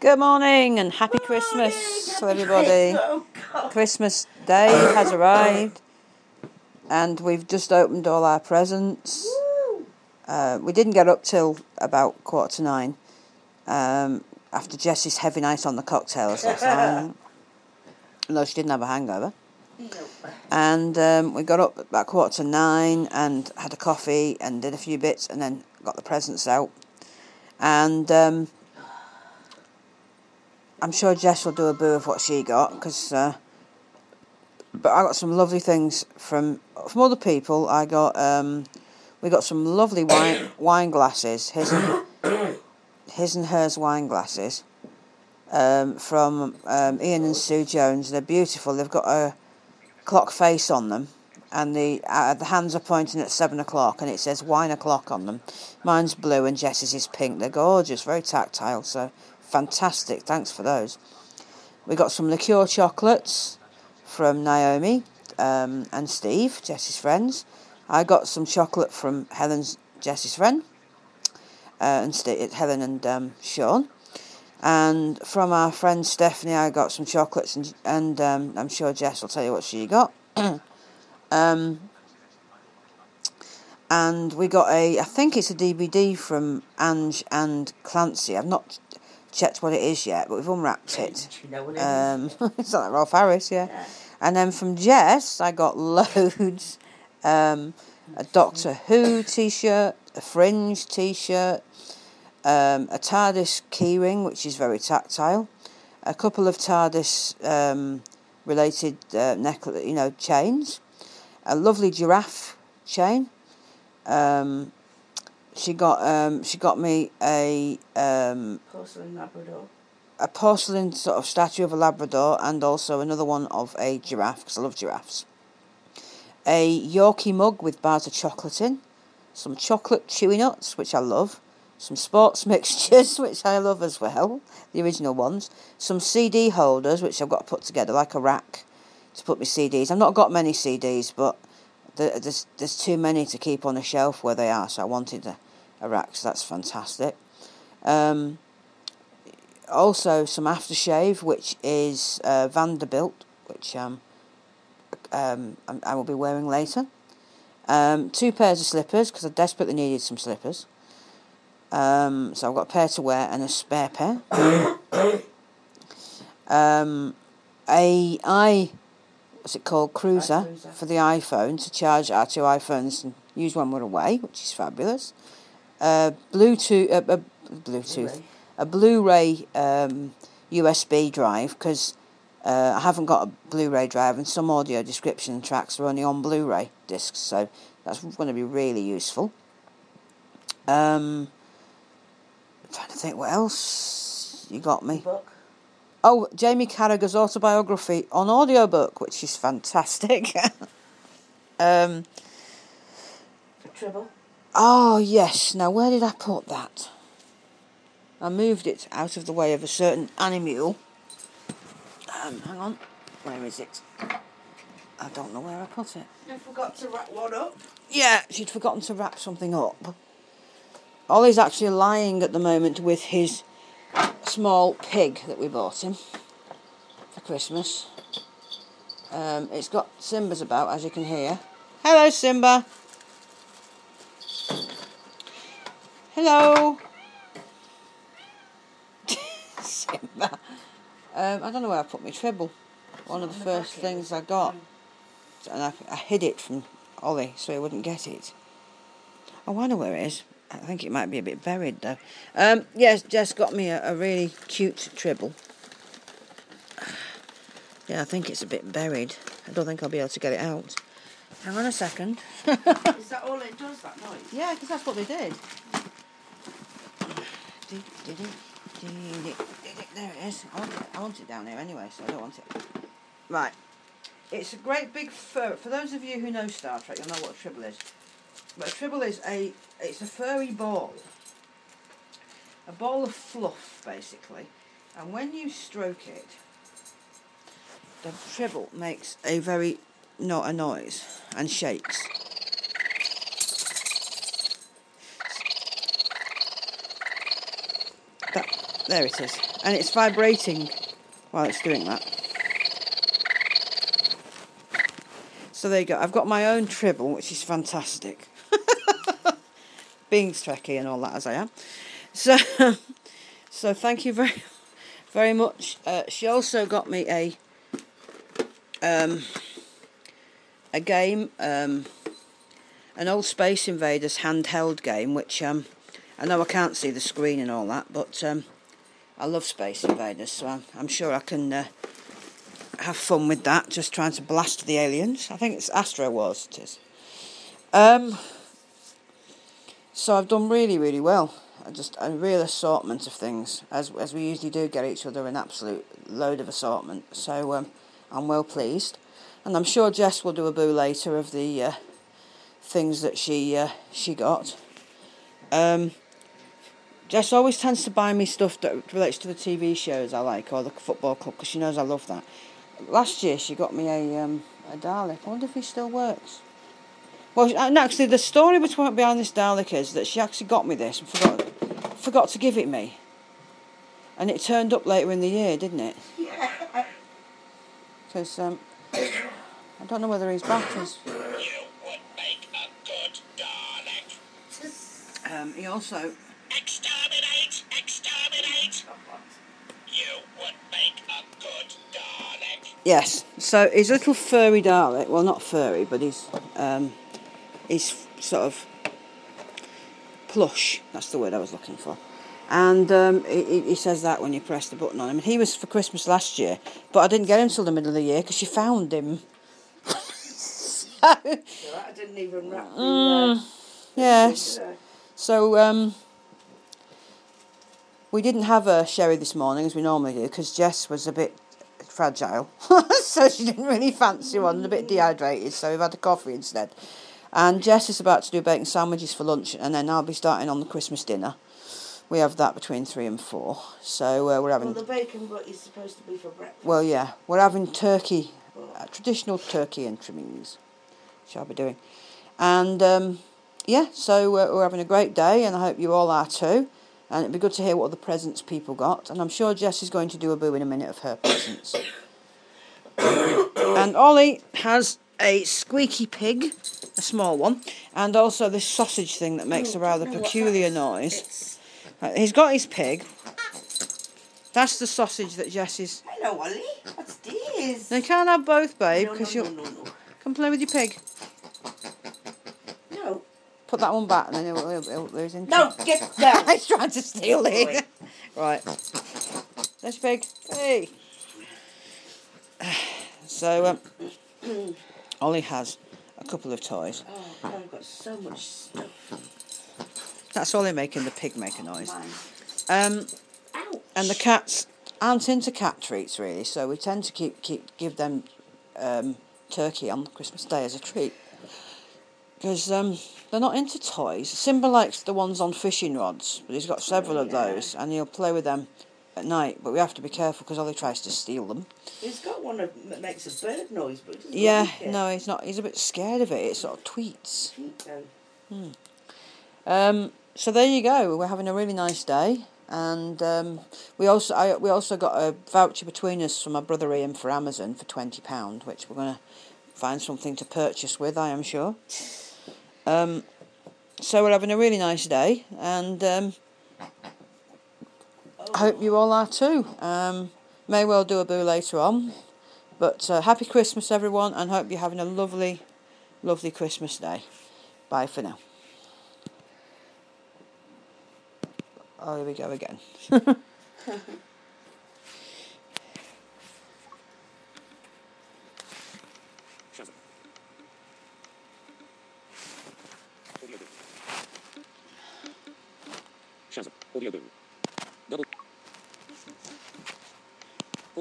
Good morning and happy Christmas to everybody. Christmas Day has arrived and we've just opened all our presents. We didn't get up till about 8:45 after Jessie's heavy night on the cocktails last night. No, she didn't have a hangover. And we got up about 8:45 and had a coffee and did a few bits and then got the presents out. And I'm sure Jess will do a boo of what she got, but I got some lovely things from other people. We got some lovely wine glasses, his and hers wine glasses, from Ian and Sue Jones. They're beautiful. They've got a clock face on them, and the hands are pointing at 7 o'clock, and it says wine o'clock on them. Mine's blue and Jess's is pink. They're gorgeous, very tactile, so fantastic. Thanks for those. We got some liqueur chocolates from Naomi and Steve, Jess's friends. I got some chocolate from Jess's friend, and Helen and Sean. And from our friend Stephanie, I got some chocolates, and I'm sure Jess will tell you what she got. And we got I think it's a DVD from Ange and Clancy. I've not checked what it is yet, but we've unwrapped it. You know what it is? It's like Rolf Harris, yeah. And then from Jess, I got loads. A Doctor Who t-shirt, a Fringe t-shirt, a TARDIS keyring, which is very tactile, a couple of TARDIS related chains, a lovely giraffe chain. She got me a Porcelain Labrador. A porcelain sort of statue of a Labrador, and also another one of a giraffe, because I love giraffes. A Yorkie mug with bars of chocolate in, some chocolate chewy nuts, which I love, some sports mixtures, which I love as well, the original ones, some CD holders, which I've got to put together, like a rack to put my CDs. I've not got many CDs, but there's too many to keep on a shelf where they are, so I wanted a rack, so that's fantastic. Also some aftershave, which is Vanderbilt, which I will be wearing later. 2 pairs of slippers, because I desperately needed some slippers. So I've got a pair to wear and a spare pair. What's it called? Cruiser for the iPhone, to charge our 2 iPhones and use when we're away, which is fabulous. A Blu-ray USB drive, because I haven't got a Blu-ray drive, and some audio description tracks are only on Blu-ray discs, so that's going to be really useful. Trying to think what else you got me. Book. Oh, Jamie Carragher's autobiography on audiobook, which is fantastic. A Tribble. Oh, yes. Now, where did I put that? I moved it out of the way of a certain animal. Hang on. Where is it? I don't know where I put it. You forgot to wrap one up? Yeah, she'd forgotten to wrap something up. Ollie's actually lying at the moment with his small pig that we bought him for Christmas. It's got Simba's about, as you can hear. Hello, Simba. Hello. Simba. I don't know where I put my treble. One of the first things I got. And I hid it from Ollie so he wouldn't get it. Oh, I know where it is. I think it might be a bit buried, though. Yes, Jess got me a really cute tribble. Yeah, I think it's a bit buried. I don't think I'll be able to get it out. Hang on a second. Is that all it does, that noise? Yeah, because that's what they did. There it is. I want it down here anyway, so I don't want it. Right. It's a great big fur. For those of you who know Star Trek, you'll know what a tribble is. But a tribble is it's a furry ball. A ball of fluff, basically. And when you stroke it, the tribble makes a noise and shakes. There it is. And it's vibrating while it's doing that. So there you go. I've got my own Tribble, which is fantastic. Being Trekkie and all that as I am. So, so thank you very, very much. She also got me a game, an old Space Invaders handheld game, which I know I can't see the screen and all that, but I love Space Invaders, so I'm sure I can have fun with that, just trying to blast the aliens. I think it's Astro Wars it is. So I've done really, really well. Just a real assortment of things, as we usually do get each other an absolute load of assortment. So I'm well pleased, and I'm sure Jess will do a boo later of the things that she got. Jess always tends to buy me stuff that relates to the TV shows I like, or the football club, because she knows I love that. Last year she got me a Dalek. I wonder if he still works. Well, actually, the story behind this Dalek is that she actually got me this and forgot to give it me. And it turned up later in the year, didn't it? Yeah. Because I don't know whether he's back. You would make a good Dalek. He also... Exterminate! Exterminate! You would make a good Dalek. Yes, so his little furry Dalek, well, not furry, but he's sort of plush, that's the word I was looking for. And he says that when you press the button on him. He was for Christmas last year, but I didn't get him till the middle of the year because she found him. So I didn't even wrap the... Yes. So we didn't have a sherry this morning as we normally do because Jess was a bit fragile. So she didn't really fancy one and a bit dehydrated, so we've had a coffee instead. And Jess is about to do bacon sandwiches for lunch, and then I'll be starting on the Christmas dinner. We have that between 3 and 4. So we're having... Well, the bacon what is supposed to be for breakfast. Well, yeah. We're having turkey, traditional turkey and trimmings, which I'll be doing. And, yeah, so we're having a great day, and I hope you all are too. And it'd be good to hear what other presents people got. And I'm sure Jess is going to do a boo in a minute of her presents. And Ollie has a squeaky pig, a small one, and also this sausage thing that makes a rather peculiar noise. He's got his pig. That's the sausage that Jess is... Hello, Ollie. What's this? They can't have both, babe, because no. Come play with your pig. No. Put that one back, and then he'll lose interest. No, get down. He's trying to steal it. Right. There's your pig. Hey. So, Ollie has a couple of toys. Oh, God, I've got so much stuff. That's Ollie making the pig make a noise. Ouch. And the cats aren't into cat treats really, so we tend to give them turkey on Christmas Day as a treat. Because they're not into toys. Simba likes the ones on fishing rods, but he's got several of those, and he'll play with them at night. But we have to be careful because Ollie tries to steal them. He's got one that makes a bird noise, but he doesn't like it. No, he's not. He's a bit scared of it. It sort of tweets. Tweet, So there you go. We're having a really nice day, and we also got a voucher between us from my brother Ian for Amazon for £20, which we're going to find something to purchase with, I am sure. So we're having a really nice day, and I hope you all are too. May well do a boo later on, but happy Christmas everyone, and hope you're having a lovely, lovely Christmas day. Bye for now. Oh, here we go again. Shazam. Audio boom. Double.